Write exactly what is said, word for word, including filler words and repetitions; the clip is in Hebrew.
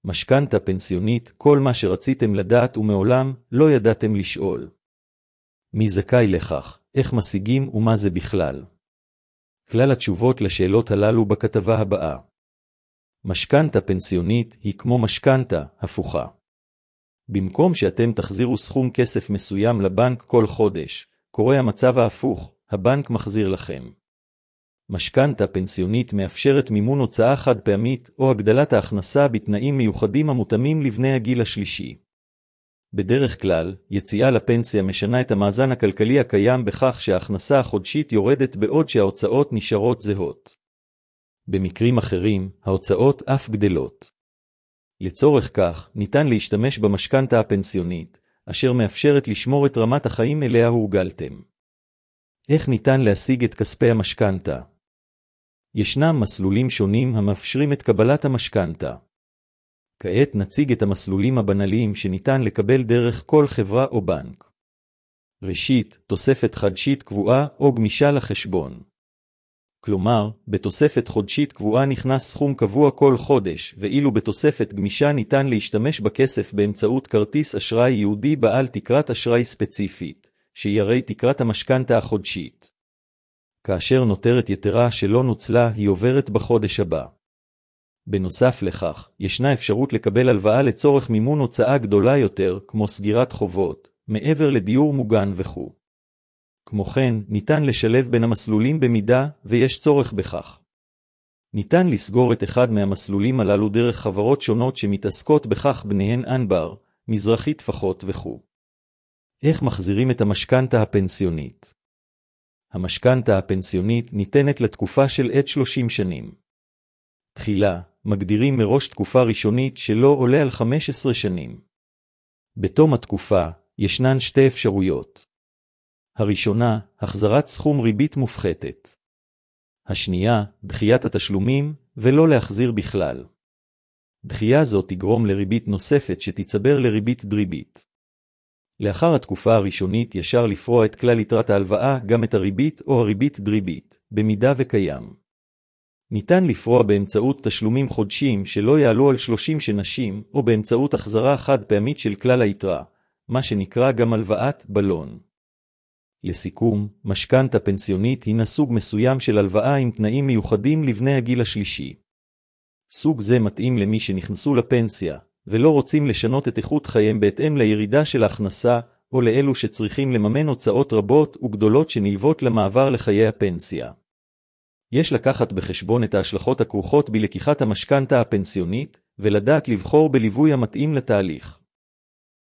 משכנתה פנסיונית, כל מה שרציתם לדעת ומעולם לא ידעתם לשאול. מי זכאי לכך, איך משיגים ומה זה בכלל? כלל התשובות לשאלות הללו בכתבה הבאה. משכנתה פנסיונית היא כמו משכנתה הפוכה. במקום שאתם תחזירו סכום כסף מסוים לבנק כל חודש, קורה המצב ההפוך, הבנק מחזיר לכם. משכנתה פנסיונית מאפשרת מימון הוצאה חד פעמית או הגדלת ההכנסה בתנאים מיוחדים המותאמים לבני הגיל השלישי. בדרך כלל, יציאה לפנסיה משנה את המאזן הכלכלי הקיים בכך שההכנסה החודשית יורדת בעוד שההוצאות נשארות זהות. במקרים אחרים, ההוצאות אף גדלות. לצורך כך, ניתן להשתמש במשכנתה הפנסיונית, אשר מאפשרת לשמור את רמת החיים אליה הורגלתם. איך ניתן להשיג את כספי המשכנתה? ישנם מסלולים שונים המאפשרים את קבלת המשכנתה. כעת נציג את המסלולים הבנליים שניתן לקבל דרך כל חברה או בנק. ראשית, תוספת חדשית קבועה או גמישה לחשבון. כלומר, בתוספת חודשית קבועה נכנס סכום קבוע כל חודש, ואילו בתוספת גמישה ניתן להשתמש בכסף באמצעות כרטיס אשראי ייעודי בעל תקרת אשראי ספציפית, שהיא הרי תקרת המשכנתה החודשית. כאשר נותרת יתרה שלא נוצלה, היא עוברת בחודש הבא. בנוסף לכך, ישנה אפשרות לקבל הלוואה לצורך מימון הוצאה גדולה יותר, כמו סגירת חובות, מעבר לדיור מוגן וכו'. כמו כן, ניתן לשלב בין המסלולים במידה ויש צורך בכך. ניתן לסגור את אחד מהמסלולים הללו דרך חברות שונות שמתעסקות בכך, ביניהן אנבר, מזרחי טפחות וכו'. איך מחזירים את המשכנתה הפנסיונית? המשכנתה הפנסיונית ניתנת לתקופה של עד שלושים שנים. תחילה, מגדירים מראש תקופה ראשונית שלא עולה על חמש עשרה שנים. בתום התקופה, ישנן שתי אפשרויות. הראשונה, החזרת סכום ריבית מופחתת. השנייה, דחיית התשלומים, ולא להחזיר בכלל. דחייה זו תגרום לריבית נוספת שתצבר לריבית דריבית. לאחר התקופה הראשונית ישר לפרוע את כלל יתרת ההלוואה, גם את הריבית או הריבית דריבית, במידה וקיים. ניתן לפרוע באמצעות תשלומים חודשיים שלא יעלו על שלושים שנים, או באמצעות החזרה חד פעמית של כלל היתרה, מה שנקרא גם הלוואת בלון. לסיכום, משכנתה פנסיונית הינה סוג מסוים של הלוואה עם תנאים מיוחדים לבני הגיל השלישי. סוג זה מתאים למי שנכנסו לפנסיה, ולא רוצים לשנות את איכות חייהם בהתאם לירידה של ההכנסה, או לאלו שצריכים לממן הוצאות רבות וגדולות שנלוות למעבר לחיי הפנסיה. יש לקחת בחשבון את ההשלכות הכרוכות בלקיחת המשכנתה הפנסיונית, ולדעת לבחור בליווי המתאים לתהליך.